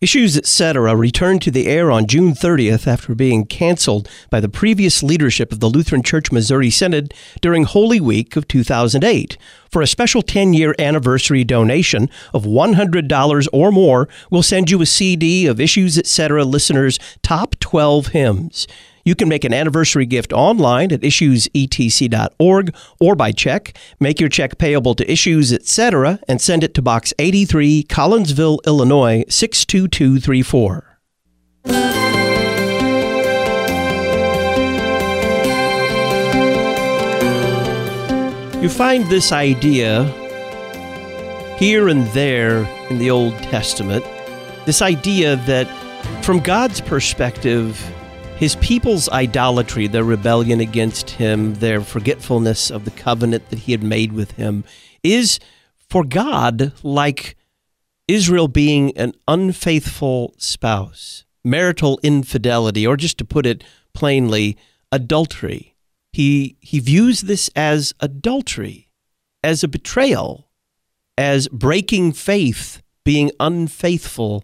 Issues, Etc. returned to the air on June 30th after being canceled by the previous leadership of the Lutheran Church Missouri Synod during Holy Week of 2008. For a special 10-year anniversary donation of $100 or more, we'll send you a CD of Issues, Etc. listeners' top 12 hymns. You can make an anniversary gift online at issuesetc.org or by check. Make your check payable to Issues, Etc. and send it to Box 83, Collinsville, Illinois, 62234. You find this idea here and there in the Old Testament, this idea that from God's perspective, His people's idolatry, their rebellion against Him, their forgetfulness of the covenant that He had made with Him, is for God like Israel being an unfaithful spouse, marital infidelity, or just to put it plainly, adultery. He views this as adultery, as a betrayal, as breaking faith, being unfaithful.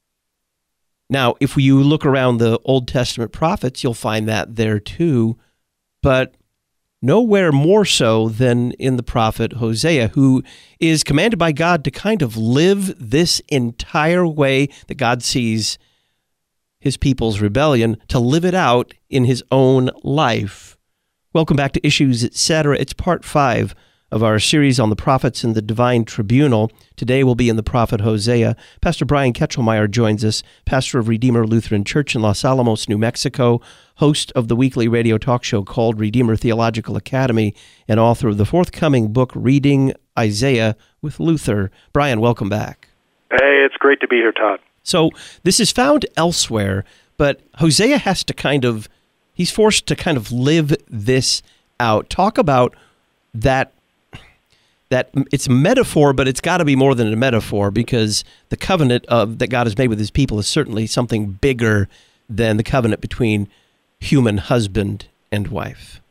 Now, if you look around the Old Testament prophets, you'll find that there too, but nowhere more so than in the prophet Hosea, who is commanded by God to kind of live this entire way that God sees His people's rebellion, to live it out in his own life. Welcome back to Issues, Etc. It's part 5 of our series on the prophets and the divine tribunal. Today we'll be in the prophet Hosea. Pastor Brian Ketchelmeyer joins us, pastor of Redeemer Lutheran Church in Los Alamos, New Mexico, host of the weekly radio talk show called Redeemer Theological Academy, and author of the forthcoming book, Reading Isaiah with Luther. Brian, welcome back. Hey, it's great to be here, Todd. So this is found elsewhere, but Hosea has to he's forced to kind of live this out. Talk about that it's a metaphor, but it's got to be more than a metaphor, because the covenant that God has made with His people is certainly something bigger than the covenant between human husband and wife.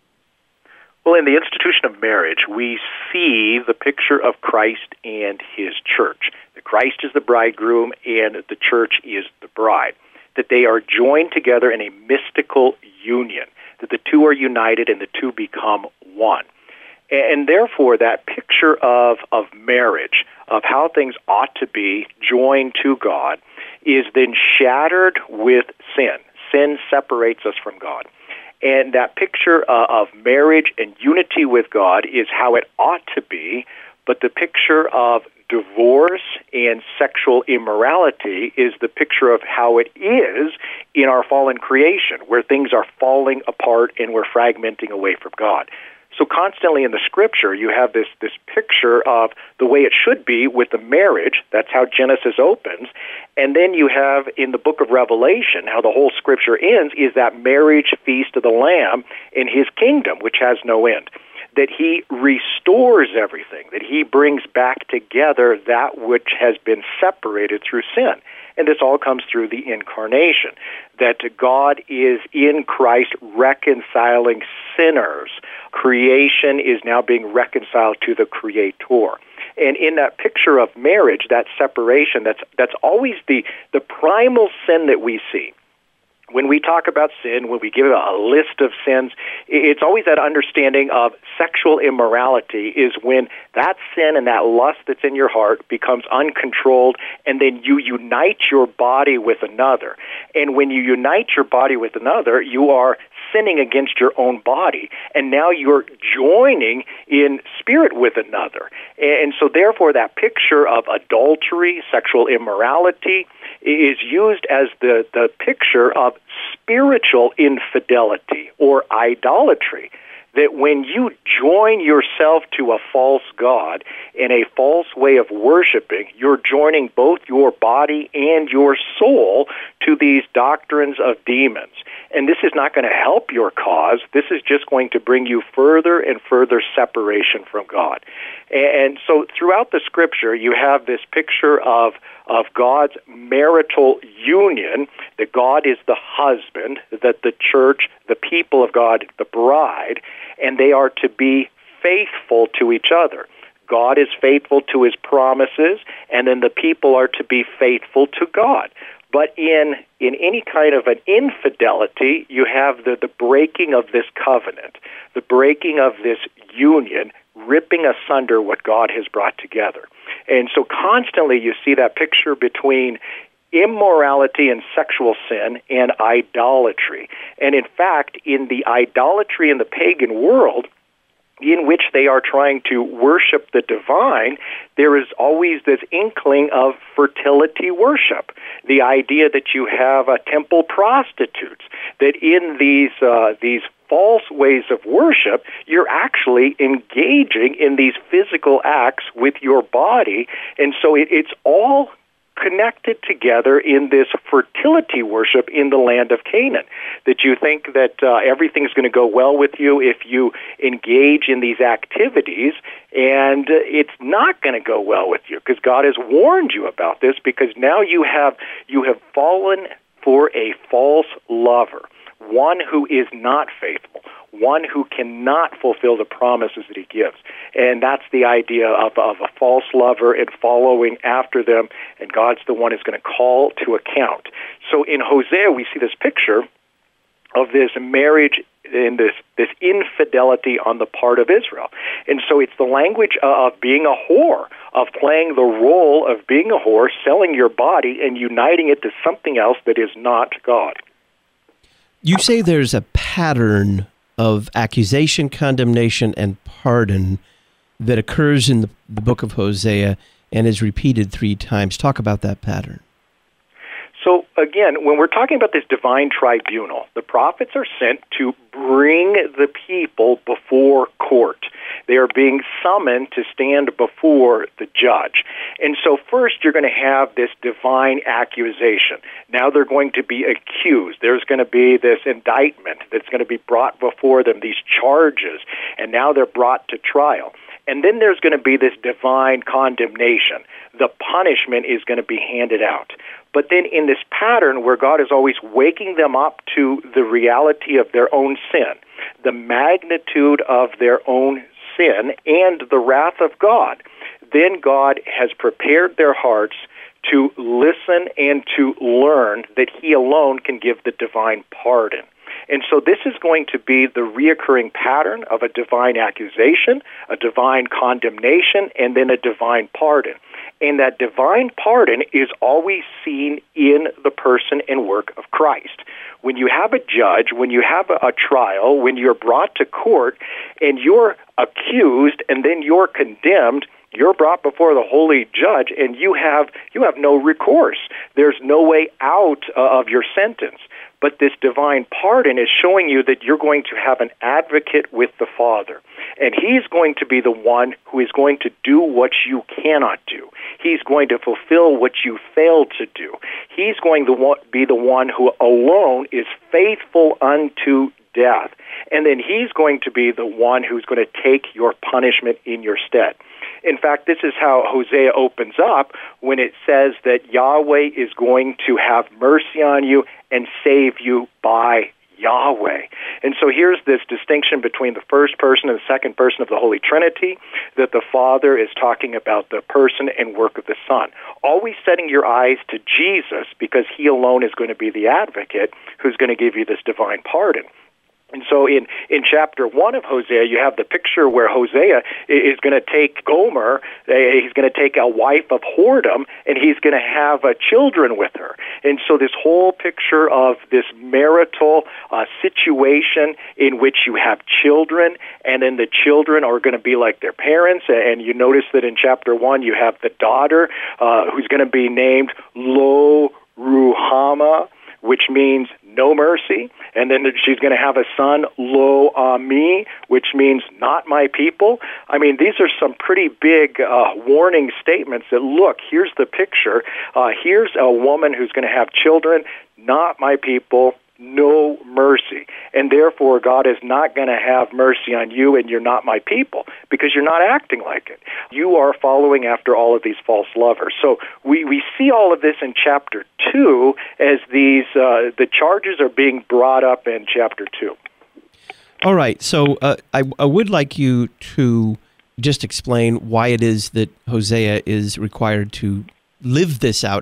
Well, in the institution of marriage, we see the picture of Christ and His church. That Christ is the bridegroom and the church is the bride. That they are joined together in a mystical union. That the two are united and the two become one. And therefore, that picture of marriage, of how things ought to be joined to God, is then shattered with sin. Sin separates us from God. And that picture of marriage and unity with God is how it ought to be, but the picture of divorce and sexual immorality is the picture of how it is in our fallen creation, where things are falling apart and we're fragmenting away from God. So constantly in the Scripture, you have this picture of the way it should be with the marriage. That's how Genesis opens. And then you have in the book of Revelation, how the whole Scripture ends, is that marriage feast of the Lamb in His kingdom, which has no end. That He restores everything, that He brings back together that which has been separated through sin. And this all comes through the incarnation, that God is in Christ reconciling sinners. Creation is now being reconciled to the Creator. And in that picture of marriage, that separation, that's always the primal sin that we see. When we talk about sin, when we give a list of sins, it's always that understanding of sexual immorality is when that sin and that lust that's in your heart becomes uncontrolled, and then you unite your body with another. And when you unite your body with another, you are sinning against your own body, and now you're joining in spirit with another. And so therefore that picture of adultery, sexual immorality, is used as the picture of spiritual infidelity or idolatry. That when you join yourself to a false god and a false way of worshiping, you're joining both your body and your soul to these doctrines of demons. And this is not going to help your cause. This is just going to bring you further and further separation from God. And so throughout the Scripture, you have this picture of God's marital union, that God is the husband, that the church, the people of God, the bride, and they are to be faithful to each other. God is faithful to His promises, and then the people are to be faithful to God. But in any kind of an infidelity, you have the breaking of this covenant, the breaking of this union, ripping asunder what God has brought together. And so constantly you see that picture between immorality and sexual sin and idolatry. And in fact, in the idolatry in the pagan world, in which they are trying to worship the divine, there is always this inkling of fertility worship. The idea that you have temple prostitutes, that in these false ways of worship, you're actually engaging in these physical acts with your body. And so it's all connected together in this fertility worship in the land of Canaan, that you think that everything's going to go well with you if you engage in these activities, and it's not going to go well with you because God has warned you about this, because now you have fallen for a false lover, one who is not faithful, one who cannot fulfill the promises that he gives. And that's the idea of a false lover and following after them, and God's the one who's going to call to account. So in Hosea, we see this picture of this marriage and this infidelity on the part of Israel. And so it's the language of being a whore, of playing the role of being a whore, selling your body and uniting it to something else that is not God. You say there's a pattern of accusation, condemnation, and pardon that occurs in the book of Hosea and is repeated 3 times. Talk about that pattern. So again, when we're talking about this divine tribunal, the prophets are sent to bring the people before court. They are being summoned to stand before the judge. And so first you're going to have this divine accusation. Now they're going to be accused. There's going to be this indictment that's going to be brought before them, these charges, and now they're brought to trial. And then there's going to be this divine condemnation. The punishment is going to be handed out. But then in this pattern where God is always waking them up to the reality of their own sin, the magnitude of their own sin, and the wrath of God, then God has prepared their hearts to listen and to learn that He alone can give the divine pardon. And so this is going to be the reoccurring pattern of a divine accusation, a divine condemnation, and then a divine pardon. And that divine pardon is always seen in the person and work of Christ. When you have a judge, when you have a trial, when you're brought to court and you're accused and then you're condemned, you're brought before the holy judge and you have no recourse. There's no way out of your sentence. But this divine pardon is showing you that you're going to have an advocate with the Father. And He's going to be the one who is going to do what you cannot do. He's going to fulfill what you failed to do. He's going to be the one who alone is faithful unto death. And then He's going to be the one who's going to take your punishment in your stead. In fact, this is how Hosea opens up when it says that Yahweh is going to have mercy on you and save you by Yahweh. And so here's this distinction between the first person and the second person of the Holy Trinity, that the Father is talking about the person and work of the Son. Always setting your eyes to Jesus, because He alone is going to be the advocate who's going to give you this divine pardon. And so in chapter 1 of Hosea, you have the picture where Hosea is going to take Gomer, he's going to take a wife of whoredom, and he's going to have children with her. And so this whole picture of this marital situation in which you have children, and then the children are going to be like their parents. And you notice that in chapter 1, you have the daughter who's going to be named Lo Ruhamah, which means no mercy, and then she's going to have a son, Lo Ami, which means not my people. I mean, these are some pretty big warning statements that, look, here's the picture. Here's a woman who's going to have children, not my people, no mercy. And therefore, God is not going to have mercy on you, and you're not my people, because you're not acting like it. You are following after all of these false lovers. So we see all of this in chapter 2 as these the charges are being brought up in chapter 2. All right. So I would like you to just explain why it is that Hosea is required to live this out, not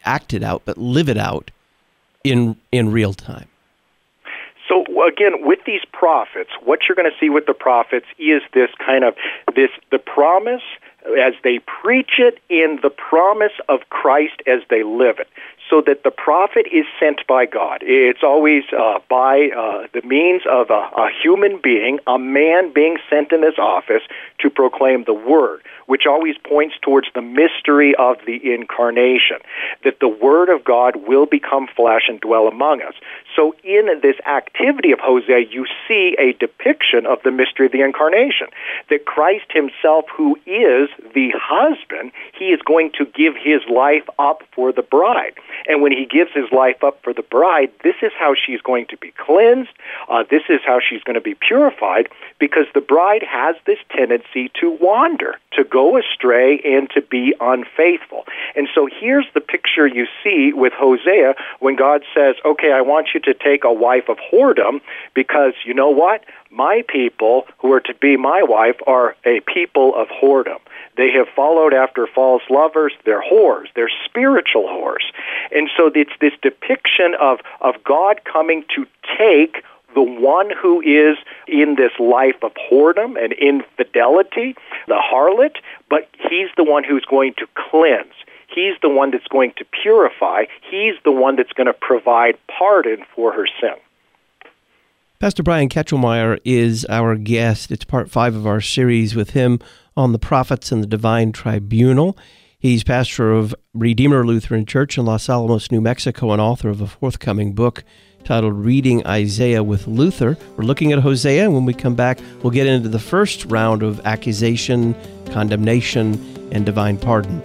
act it out, but live it out in real time. So again, with these prophets, what you're going to see with the prophets is the promise as they preach it and the promise of Christ as they live it. So that the prophet is sent by God. It's always by the means of a human being, a man being sent in this office to proclaim the word, which always points towards the mystery of the incarnation, that the word of God will become flesh and dwell among us. So in this activity of Hosea, you see a depiction of the mystery of the incarnation, that Christ himself, who is the husband, he is going to give his life up for the bride. And when he gives his life up for the bride, this is how she's going to be cleansed. This is how she's going to be purified, because the bride has this tendency to wander, to go astray, and to be unfaithful. And so here's the picture you see with Hosea when God says, okay, I want you to take a wife of whoredom, because you know what? My people who are to be my wife are a people of whoredom. They have followed after false lovers. They're whores. They're spiritual whores. And so it's this depiction of God coming to take the one who is in this life of whoredom and infidelity, the harlot, but he's the one who's going to cleanse. He's the one that's going to purify. He's the one that's going to provide pardon for her sin. Pastor Brian Ketchelmeyer is our guest. It's part 5 of our series with him on the prophets and the divine tribunal. He's pastor of Redeemer Lutheran Church in Los Alamos, New Mexico, and author of a forthcoming book titled Reading Isaiah with Luther. We're looking at Hosea, and when we come back, we'll get into the first round of accusation, condemnation, and divine pardon.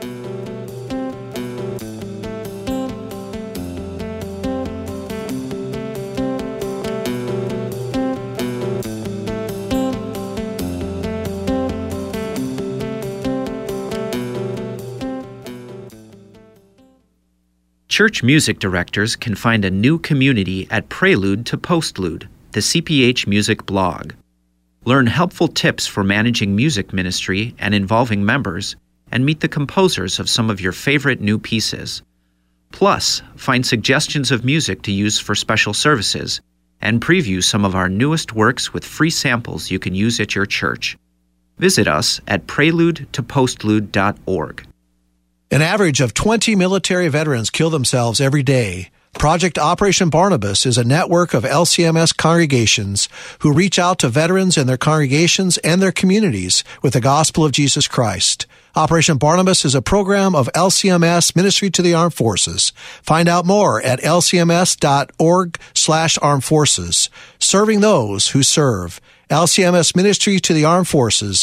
Church music directors can find a new community at Prelude to Postlude, the CPH Music blog. Learn helpful tips for managing music ministry and involving members, and meet the composers of some of your favorite new pieces. Plus, find suggestions of music to use for special services, and preview some of our newest works with free samples you can use at your church. Visit us at preludetopostlude.org. An average of 20 military veterans kill themselves every day. Project Operation Barnabas is a network of LCMS congregations who reach out to veterans and their congregations and their communities with the gospel of Jesus Christ. Operation Barnabas is a program of LCMS Ministry to the Armed Forces. Find out more at lcms.org/armed forces. Serving those who serve. LCMS Ministry to the Armed Forces.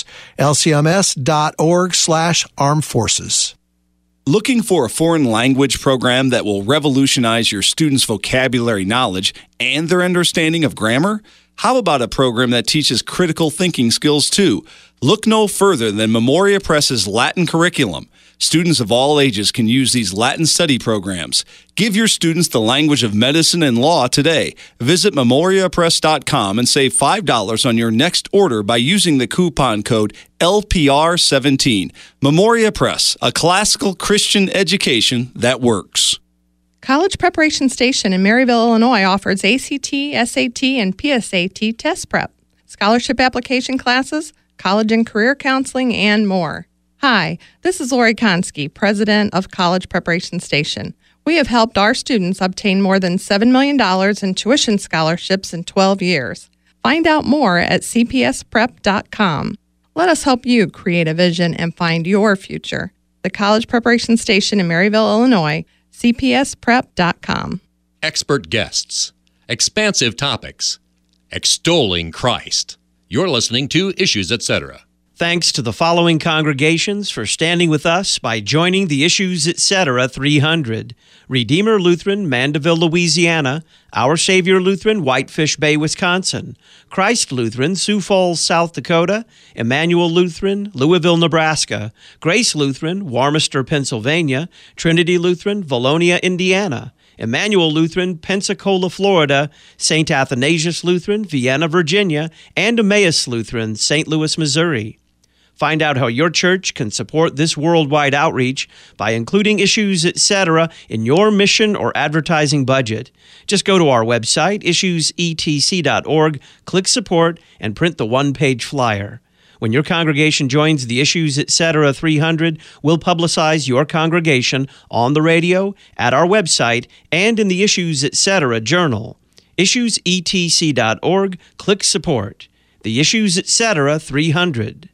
lcms.org/armed forces. Looking for a foreign language program that will revolutionize your students' vocabulary knowledge and their understanding of grammar? How about a program that teaches critical thinking skills too? Look no further than Memoria Press's Latin curriculum. Students of all ages can use these Latin study programs. Give your students the language of medicine and law today. Visit memoriapress.com and save $5 on your next order by using the coupon code LPR17. Memoria Press, a classical Christian education that works. College Preparation Station in Maryville, Illinois offers ACT, SAT, and PSAT test prep, scholarship application classes, college and career counseling, and more. Hi, this is Lori Konski, president of College Preparation Station. We have helped our students obtain more than $7 million in tuition scholarships in 12 years. Find out more at cpsprep.com. Let us help you create a vision and find your future. The College Preparation Station in Maryville, Illinois, cpsprep.com. Expert guests, expansive topics, extolling Christ. You're listening to Issues, Etc. Thanks to the following congregations for standing with us by joining the Issues Etc. 300. Redeemer Lutheran, Mandeville, Louisiana. Our Savior Lutheran, Whitefish Bay, Wisconsin. Christ Lutheran, Sioux Falls, South Dakota. Emmanuel Lutheran, Louisville, Nebraska. Grace Lutheran, Warmester, Pennsylvania. Trinity Lutheran, Valonia, Indiana. Emmanuel Lutheran, Pensacola, Florida, St. Athanasius Lutheran, Vienna, Virginia, and Emmaus Lutheran, St. Louis, Missouri. Find out how your church can support this worldwide outreach by including Issues Etc. in your mission or advertising budget. Just go to our website, issuesetc.org, click Support, and print the one-page flyer. When your congregation joins the Issues Etc. 300, we'll publicize your congregation on the radio, at our website, and in the Issues Etc. journal. Issuesetc.org, click Support. The Issues Etc. 300.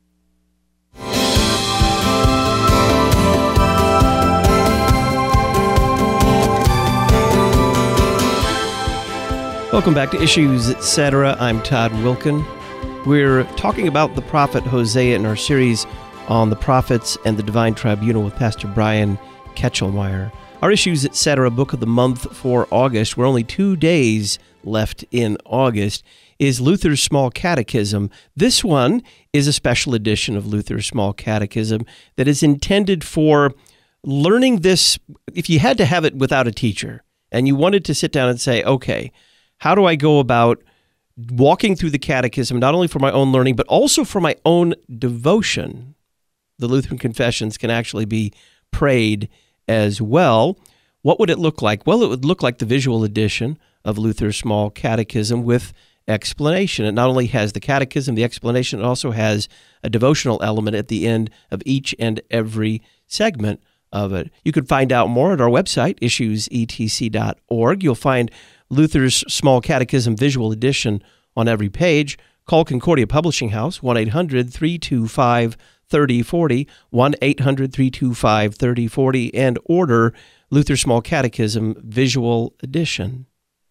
Welcome back to Issues Etc. I'm Todd Wilkin. We're talking about the prophet Hosea in our series on the prophets and the divine tribunal with Pastor Brian Ketchelmeyer. Our Issues Etc. book of the month for August, we're only 2 days left in August, is Luther's Small Catechism. This one is a special edition of Luther's Small Catechism that is intended for learning this. If you had to have it without a teacher and you wanted to sit down and say, okay, how do I go about walking through the catechism, not only for my own learning, but also for my own devotion? The Lutheran Confessions can actually be prayed as well. What would it look like? Well, it would look like the visual edition of Luther's Small Catechism with explanation. It not only has the catechism, the explanation, it also has a devotional element at the end of each and every segment of it. You can find out more at our website, issuesetc.org. You'll find Luther's Small Catechism Visual Edition on every page. Call Concordia Publishing House, 1-800-325-3040, 1-800-325-3040, and order Luther's Small Catechism Visual Edition.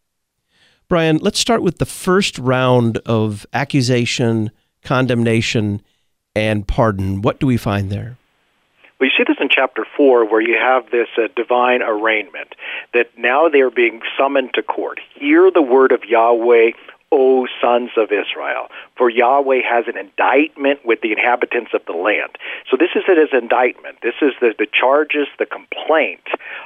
Brian, let's start with the first round of accusation, condemnation, and pardon. What do we find there? Well, you see this in chapter 4, where you have this divine arraignment, that now they're being summoned to court. Hear the word of Yahweh, O sons of Israel, for Yahweh has an indictment with the inhabitants of the land. So this is it as indictment. This is the charges, the complaint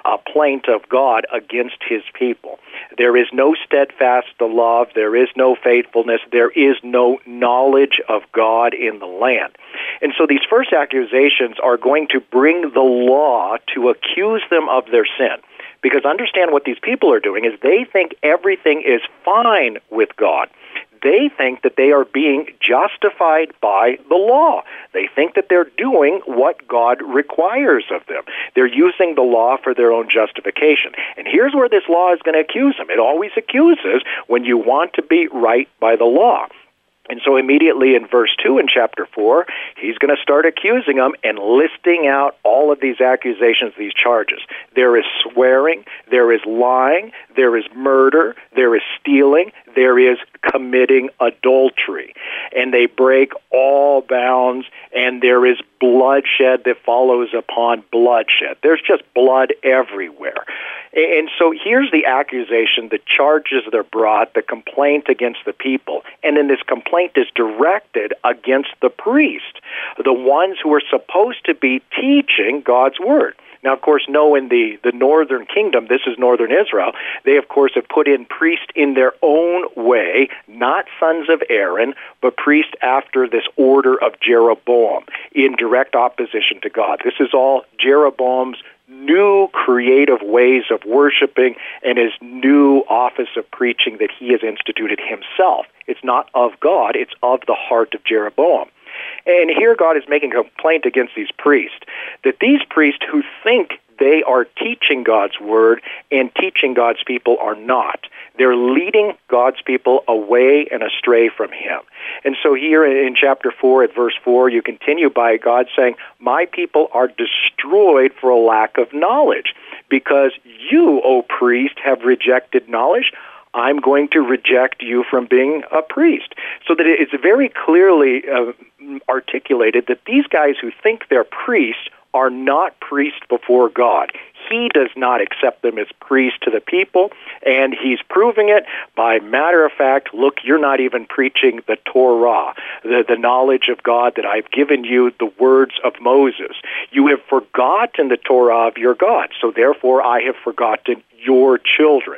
of God against his people. There is no steadfast love. There is no faithfulness. There is no knowledge of God in the land. And so these first accusations are going to bring the law to accuse them of their sin. Because understand what these people are doing is they think everything is fine with God. They think that they are being justified by the law. They think that they're doing what God requires of them. They're using the law for their own justification. And here's where this law is going to accuse them. It always accuses when you want to be right by the law. And so immediately in verse 2 in chapter 4, he's going to start accusing them and listing out all of these accusations, these charges. There is swearing, there is lying, there is murder, there is stealing, there is committing adultery. And they break all bounds, and there is bloodshed that follows upon bloodshed. There's just blood everywhere. And so here's the accusation, the charges that are brought, the complaint against the people. And then this complaint is directed against the priest, the ones who are supposed to be teaching God's word. Now, of course, know in the northern kingdom, this is northern Israel, they, of course, have put in priests in their own way, not sons of Aaron, but priests after this order of Jeroboam, in direct opposition to God. This is all Jeroboam's new creative ways of worshiping and his new office of preaching that he has instituted himself. It's not of God, it's of the heart of Jeroboam. And here God is making a complaint against these priests, that these priests who think they are teaching God's word and teaching God's people are not. They're leading God's people away and astray from him. And so here in chapter 4 at verse 4, you continue by God saying, my people are destroyed for a lack of knowledge. Because you, O priest, have rejected knowledge, I'm going to reject you from being a priest. So that it's very clearly articulated that these guys who think they're priests are not priests before God. He does not accept them as priests to the people, and he's proving it by matter of fact, look, you're not even preaching the Torah, the knowledge of God that I've given you, the words of Moses. You have forgotten the Torah of your God, so therefore I have forgotten your children.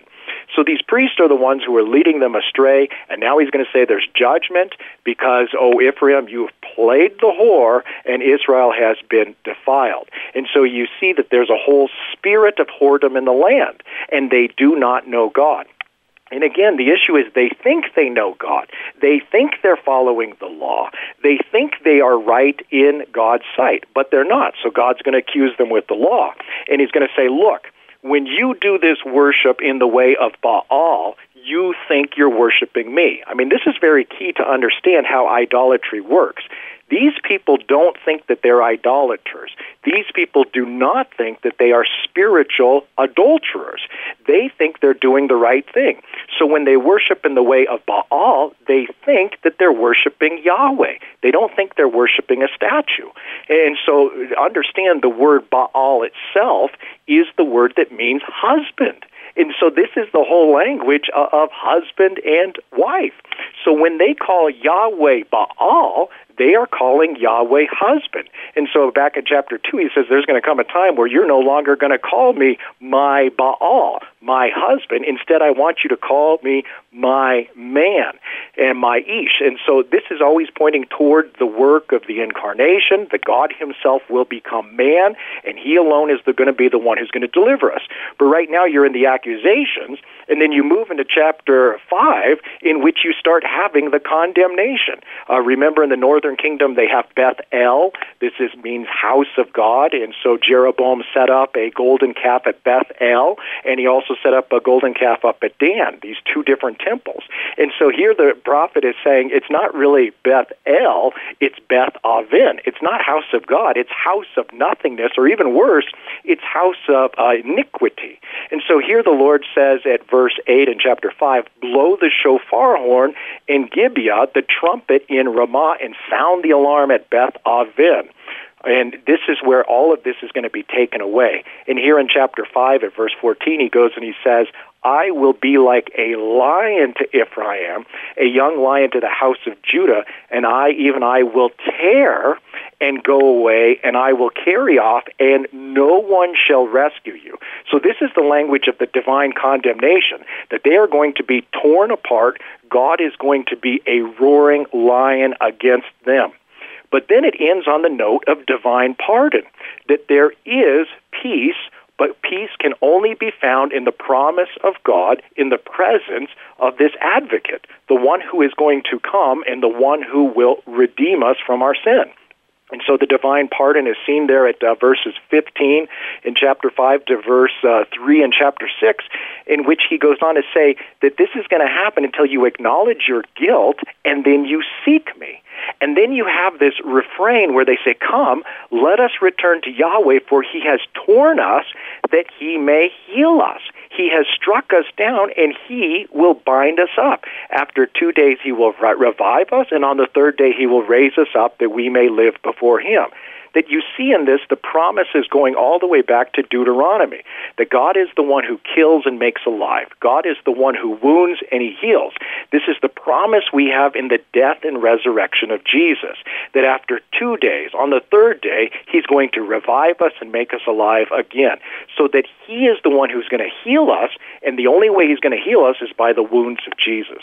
So these priests are the ones who are leading them astray, and now he's going to say there's judgment because, oh, Ephraim, you've played the whore, and Israel has been defiled. And so you see that there's a whole spirit of whoredom in the land, and they do not know God. And again, the issue is they think they know God. They think they're following the law. They think they are right in God's sight, but they're not. So God's going to accuse them with the law. And he's going to say, look, when you do this worship in the way of Baal, you think you're worshiping me. I mean, this is very key to understand how idolatry works. These people don't think that they're idolaters. These people do not think that they are spiritual adulterers. They think they're doing the right thing. So when they worship in the way of Baal, they think that they're worshiping Yahweh. They don't think they're worshiping a statue. And so understand the word Baal itself is the word that means husband. And so this is the whole language of husband and wife. So when they call Yahweh Baal, they are calling Yahweh husband. And so back in chapter 2, he says there's going to come a time where you're no longer going to call me my Baal, my husband. Instead, I want you to call me my man and my Ish. And so this is always pointing toward the work of the incarnation, that God himself will become man, and he alone is going to be the one who's going to deliver us. But right now you're in the accusations, and then you move into chapter 5, in which you start having the condemnation. Remember, in the northern kingdom, they have Beth-El. This means house of God, and so Jeroboam set up a golden calf at Beth-El, and he also set up a golden calf up at Dan, these two different temples. And so here the prophet is saying it's not really Beth-El, it's Beth-Aven. It's not house of God, it's house of nothingness, or even worse, it's house of iniquity. And so here the Lord says at verse 8 in chapter 5, blow the shofar horn in Gibeah, the trumpet in Ramah, and sound the alarm at Beth-Aven. And this is where all of this is going to be taken away. And here in chapter 5 at verse 14, he goes and he says, I will be like a lion to Ephraim, a young lion to the house of Judah, and I will tear and go away, and I will carry off, and no one shall rescue you. So this is the language of the divine condemnation, that they are going to be torn apart. God is going to be a roaring lion against them. But then it ends on the note of divine pardon, that there is peace, but peace can only be found in the promise of God, in the presence of this advocate, the one who is going to come and the one who will redeem us from our sin. And so the divine pardon is seen there at verses 15 in chapter 5 to verse 3 in chapter 6, in which he goes on to say that this is going to happen until you acknowledge your guilt and then you seek me. And then you have this refrain where they say, come, let us return to Yahweh, for he has torn us that he may heal us. He has struck us down, and he will bind us up. After 2 days he will revive us, and on the third day he will raise us up that we may live before him. That you see in this, the promise is going all the way back to Deuteronomy, that God is the one who kills and makes alive. God is the one who wounds and he heals. This is the promise we have in the death and resurrection of Jesus, that after 2 days, on the third day, he's going to revive us and make us alive again, so that he is the one who's going to heal us, and the only way he's going to heal us is by the wounds of Jesus.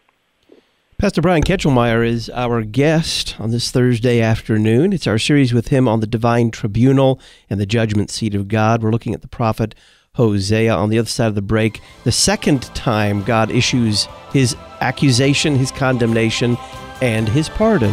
Pastor Brian Ketchelmeyer is our guest on this Thursday afternoon. It's our series with him on the divine tribunal and the judgment seat of God. We're looking at the prophet Hosea. On the other side of the break, the second time God issues his accusation, his condemnation, and his pardon.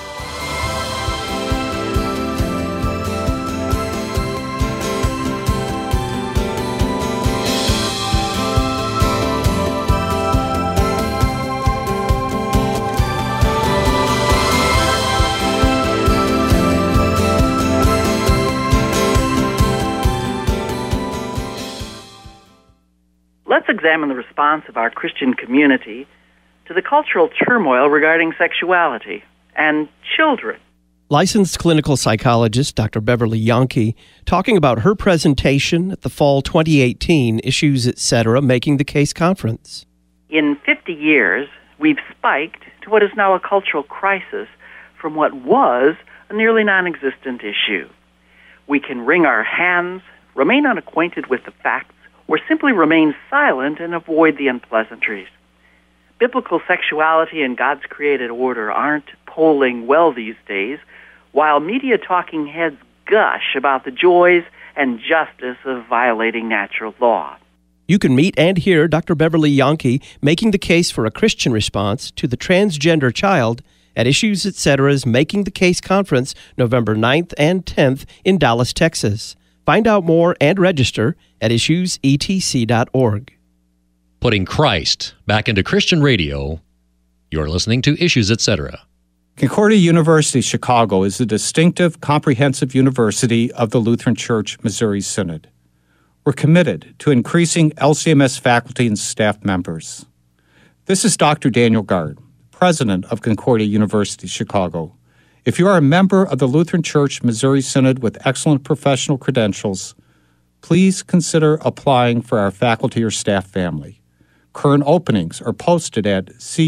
Let's examine the response of our Christian community to the cultural turmoil regarding sexuality and children. Licensed clinical psychologist Dr. Beverly Yonke talking about her presentation at the Fall 2018 Issues, Etc. Making the Case Conference. In 50 years, we've spiked to what is now a cultural crisis from what was a nearly non-existent issue. We can wring our hands, remain unacquainted with the facts, or simply remain silent and avoid the unpleasantries. Biblical sexuality and God's created order aren't polling well these days, while media talking heads gush about the joys and justice of violating natural law. You can meet and hear Dr. Beverly Yonke making the case for a Christian response to the transgender child at Issues Etc.'s Making the Case Conference November 9th and 10th in Dallas, Texas. Find out more and register at issuesetc.org. Putting Christ back into Christian radio. You're listening to Issues Etc. Concordia University Chicago is the distinctive, comprehensive university of the Lutheran Church Missouri Synod. We're committed to increasing LCMS faculty and staff members. This is Dr. Daniel Gard, president of Concordia University Chicago. If you are a member of the Lutheran Church Missouri Synod with excellent professional credentials, please consider applying for our faculty or staff family. Current openings are posted at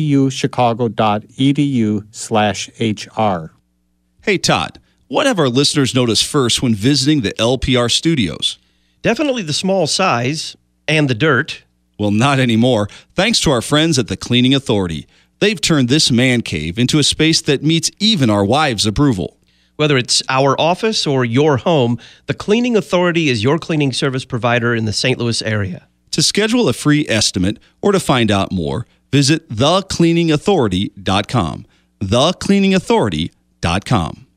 cuchicago.edu/HR. Hey, Todd, what have our listeners noticed first when visiting the LPR studios? Definitely the small size and the dirt. Well, not anymore, thanks to our friends at the Cleaning Authority. They've turned this man cave into a space that meets even our wives' approval. Whether it's our office or your home, the Cleaning Authority is your cleaning service provider in the St. Louis area. To schedule a free estimate or to find out more, visit thecleaningauthority.com. thecleaningauthority.com.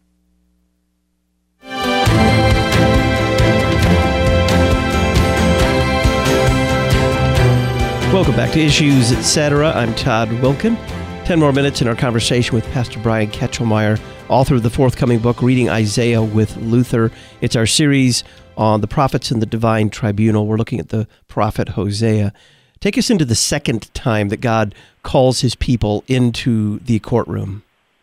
Welcome back to Issues Etc. I'm Todd Wilkin. 10 more minutes in our conversation with Pastor Brian Ketchelmeyer, author of the forthcoming book, Reading Isaiah with Luther. It's our series on the prophets and the divine tribunal. We're looking at the prophet Hosea. Take us into the second time that God calls his people into the courtroom.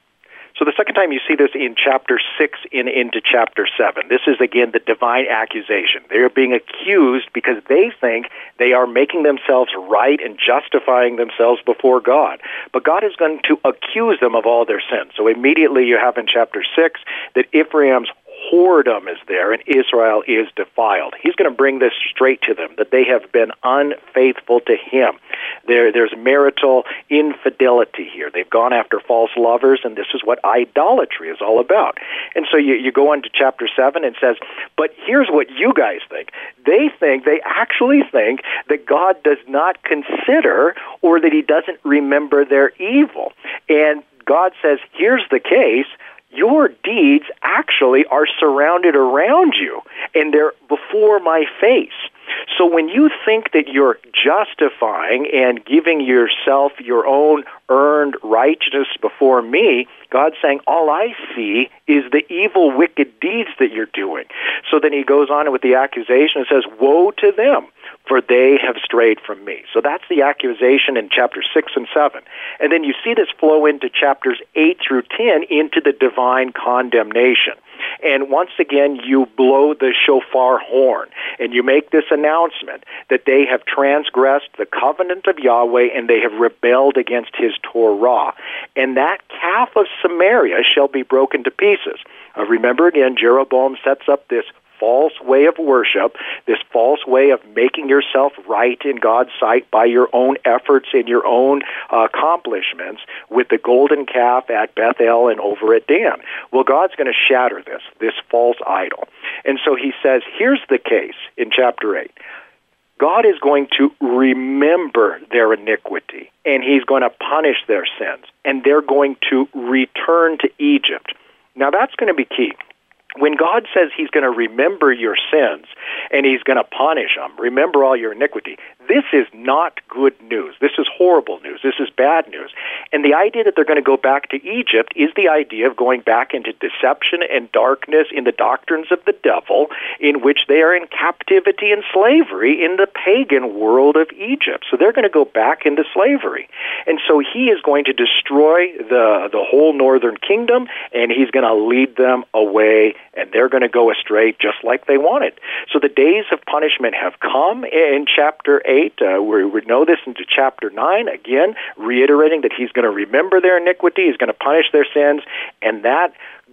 So the second time you see this in chapter 6 into chapter 7. This is, again, the divine accusation. They are being accused because they think they are making themselves right and justifying themselves before God. But God is going to accuse them of all their sins. So immediately you have in chapter 6 that Ephraim's whoredom is there and Israel is defiled. He's going to bring this straight to them, that they have been unfaithful to him. There's marital infidelity here. They've gone after false lovers, and this is what idolatry is all about. And so you go on to chapter 7 and says, but here's what you guys think. They actually think that God does not consider or that he doesn't remember their evil. And God says, here's the case. Your deeds actually are surrounded around you, and they're before my face. So when you think that you're justifying and giving yourself your own earned righteousness before me, God's saying, all I see is the evil, wicked deeds that you're doing. So then he goes on with the accusation and says, woe to them, for they have strayed from me. So that's the accusation in chapters 6 and 7. And then you see this flow into chapters 8 through 10 into the divine condemnation. And once again, you blow the shofar horn, and you make this announcement that they have transgressed the covenant of Yahweh, and they have rebelled against his Torah. And that calf of Samaria shall be broken to pieces. Remember again, Jeroboam sets up this false way of worship, this false way of making yourself right in God's sight by your own efforts and your own accomplishments with the golden calf at Bethel and over at Dan. Well, God's going to shatter this false idol. And so he says, here's the case in chapter 8. God is going to remember their iniquity, and he's going to punish their sins, and they're going to return to Egypt. Now, that's going to be key. When God says he's going to remember your sins and he's going to punish them, remember all your iniquity, this is not good news. This is horrible news. This is bad news. And the idea that they're going to go back to Egypt is the idea of going back into deception and darkness in the doctrines of the devil, in which they are in captivity and slavery in the pagan world of Egypt. So they're going to go back into slavery. And so he is going to destroy the whole northern kingdom, and he's going to lead them away, and they're going to go astray just like they wanted. So the days of punishment have come in chapter 8. We know this into chapter 9, again, reiterating that he's going to remember their iniquity, he's going to punish their sins, and that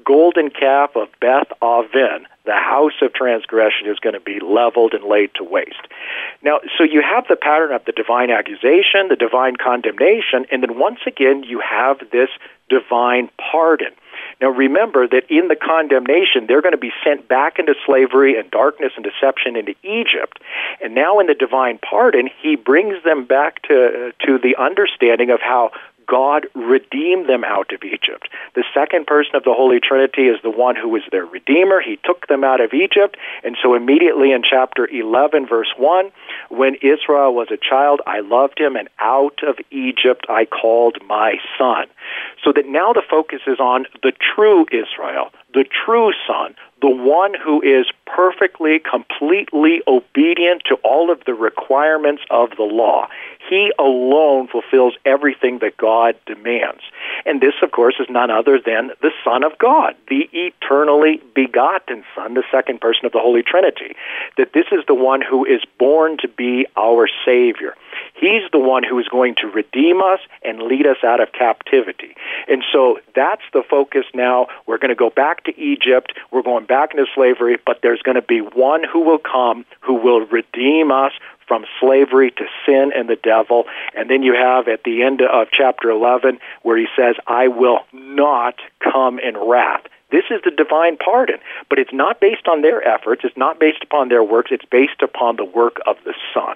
golden calf of Beth Aven, the house of transgression, is going to be leveled and laid to waste. Now, so you have the pattern of the divine accusation, the divine condemnation, and then once again you have this divine pardon. Now remember that in the condemnation, they're going to be sent back into slavery and darkness and deception into Egypt. And now in the divine pardon, he brings them back to the understanding of how God redeemed them out of Egypt. The second person of the Holy Trinity is the one who was their Redeemer. He took them out of Egypt. And so immediately in chapter 11, verse 1, when Israel was a child, I loved him, and out of Egypt I called my son. So that now the focus is on the true Israel, the true son, the one who is perfectly, completely obedient to all of the requirements of the law. He alone fulfills everything that God demands. And this, of course, is none other than the Son of God, the eternally begotten Son, the second person of the Holy Trinity. That this is the one who is born to be our Savior. He's the one who is going to redeem us and lead us out of captivity. And so that's the focus now. We're going to go back to Egypt. We're going back into slavery, but there's going to be one who will come who will redeem us from slavery to sin and the devil. And then you have at the end of chapter 11 where he says, I will not come in wrath. This is the divine pardon, but it's not based on their efforts. It's not based upon their works. It's based upon the work of the Son.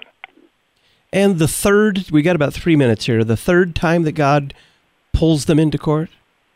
And the third, we got about 3 minutes here, the third time that God pulls them into court?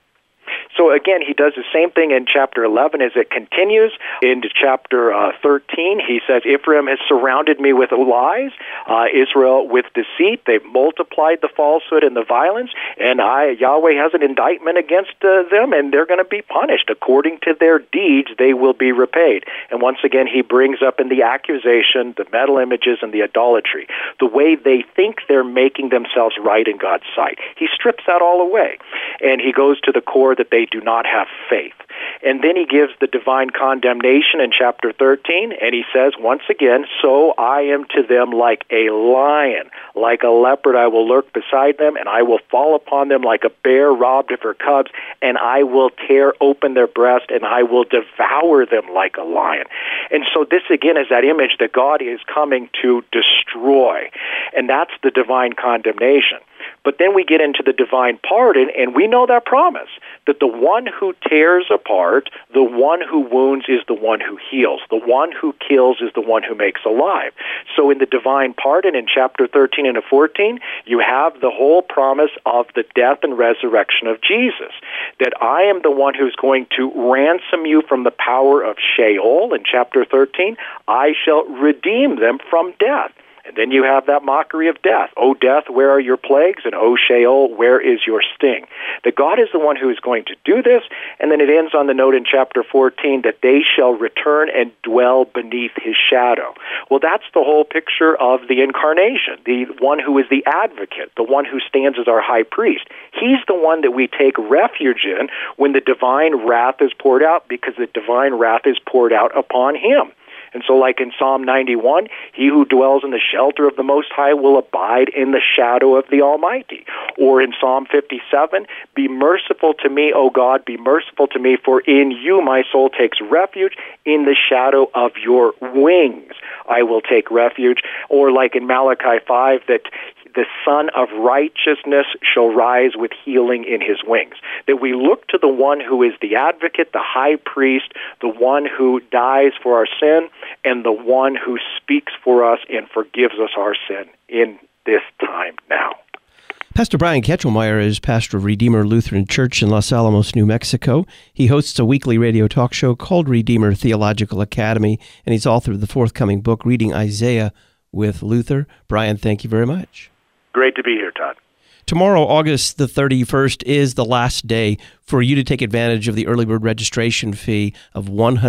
So again, he does the same thing in chapter 11 as it continues. Into chapter 13, he says, Ephraim has surrounded me with lies, Israel with deceit. They've multiplied the falsehood and the violence, and Yahweh has an indictment against them, and they're going to be punished. According to their deeds, they will be repaid. And once again, he brings up in the accusation, the metal images, and the idolatry, the way they think they're making themselves right in God's sight. He strips that all away, and he goes to the core that they do not have faith. And then he gives the divine condemnation in chapter 13, and he says, once again, so I am to them like a lion, like a leopard I will lurk beside them, and I will fall upon them like a bear robbed of her cubs, and I will tear open their breast, and I will devour them like a lion. And so this again is that image that God is coming to destroy, and that's the divine condemnation. But then we get into the divine pardon, and we know that promise, that the one who tears apart, the one who wounds is the one who heals. The one who kills is the one who makes alive. So in the divine pardon in chapter 13 and 14, you have the whole promise of the death and resurrection of Jesus, that I am the one who's going to ransom you from the power of Sheol. In chapter 13, I shall redeem them from death. And then you have that mockery of death. O death, where are your plagues? And O Sheol, where is your sting? That God is the one who is going to do this. And then it ends on the note in chapter 14 that they shall return and dwell beneath his shadow. Well, that's the whole picture of the incarnation, the one who is the advocate, the one who stands as our high priest. He's the one that we take refuge in when the divine wrath is poured out, because the divine wrath is poured out upon him. And so like in Psalm 91, he who dwells in the shelter of the Most High will abide in the shadow of the Almighty. Or in Psalm 57, be merciful to me, O God, be merciful to me, for in you my soul takes refuge. In the shadow of your wings I will take refuge. Or like in Malachi 5, that the Son of Righteousness shall rise with healing in his wings. That we look to the one who is the advocate, the high priest, the one who dies for our sin, and the one who speaks for us and forgives us our sin in this time now. Pastor Brian Ketchelmeyer is pastor of Redeemer Lutheran Church in Los Alamos, New Mexico. He hosts a weekly radio talk show called Redeemer Theological Academy, and he's author of the forthcoming book, Reading Isaiah with Luther. Brian, thank you very much. Great to be here, Todd. Tomorrow, August the 31st, is the last day for you to take advantage of the early bird registration fee of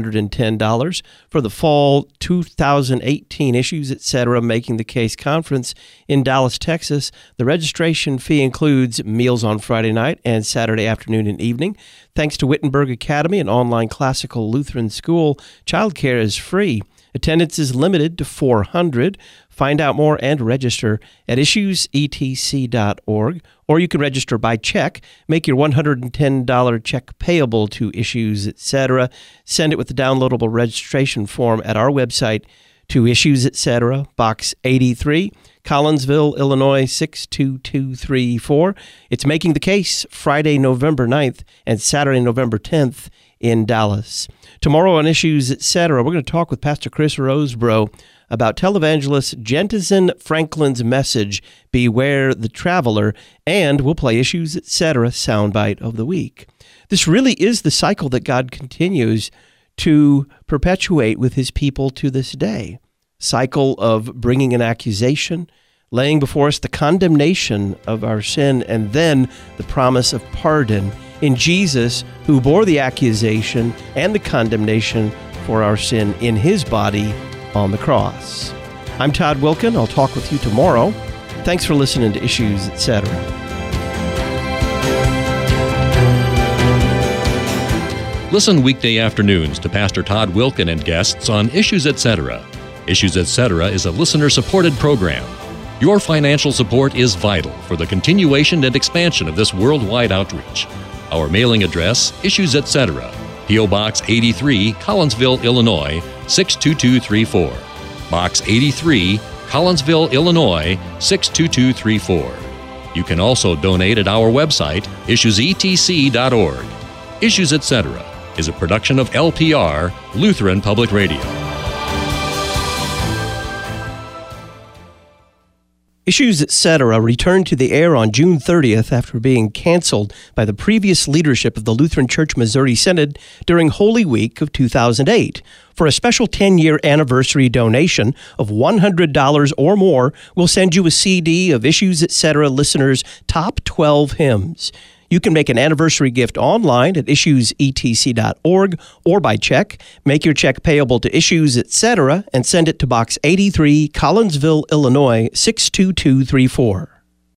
$110 for the fall 2018 Issues, Etc. Making the Case Conference in Dallas, Texas. The registration fee includes meals on Friday night and Saturday afternoon and evening. Thanks to Wittenberg Academy, an online classical Lutheran school, childcare is free. Attendance is limited to 400. Find out more and register at issuesetc.org, or you can register by check. Make your $110 check payable to Issues, etc. Send it with the downloadable registration form at our website to Issues, etc., Box 83, Collinsville, Illinois 62234. It's Making the Case, Friday, November 9th and Saturday, November 10th in Dallas. Tomorrow on Issues, etc., we're going to talk with Pastor Chris Rosebrough about televangelist Jentizen Franklin's message, Beware the Traveler, and we'll play Issues, etc. soundbite of the week. This really is the cycle that God continues to perpetuate with his people to this day. Cycle of bringing an accusation, laying before us the condemnation of our sin, and then the promise of pardon in Jesus, who bore the accusation and the condemnation for our sin in his body on the cross. I'm Todd Wilkin. I'll talk with you tomorrow. Thanks for listening to Issues, etc. Listen weekday afternoons to Pastor Todd Wilkin and guests on Issues, etc. Issues, etc. is a listener-supported program. Your financial support is vital for the continuation and expansion of this worldwide outreach. Our mailing address, Issues, etc., P.O. Box 83, Collinsville, Illinois, 62234. Box 83, Collinsville, Illinois, 62234. You can also donate at our website, issuesetc.org. Issues, etc. is a production of LPR, Lutheran Public Radio. Issues, etc. returned to the air on June 30th after being canceled by the previous leadership of the Lutheran Church Missouri Synod during Holy Week of 2008. For a special 10-year anniversary donation of $100 or more, we'll send you a CD of Issues, etc. listeners' top 12 hymns. You can make an anniversary gift online at issuesetc.org or by check. Make your check payable to Issues, etc., and send it to Box 83, Collinsville, Illinois, 62234.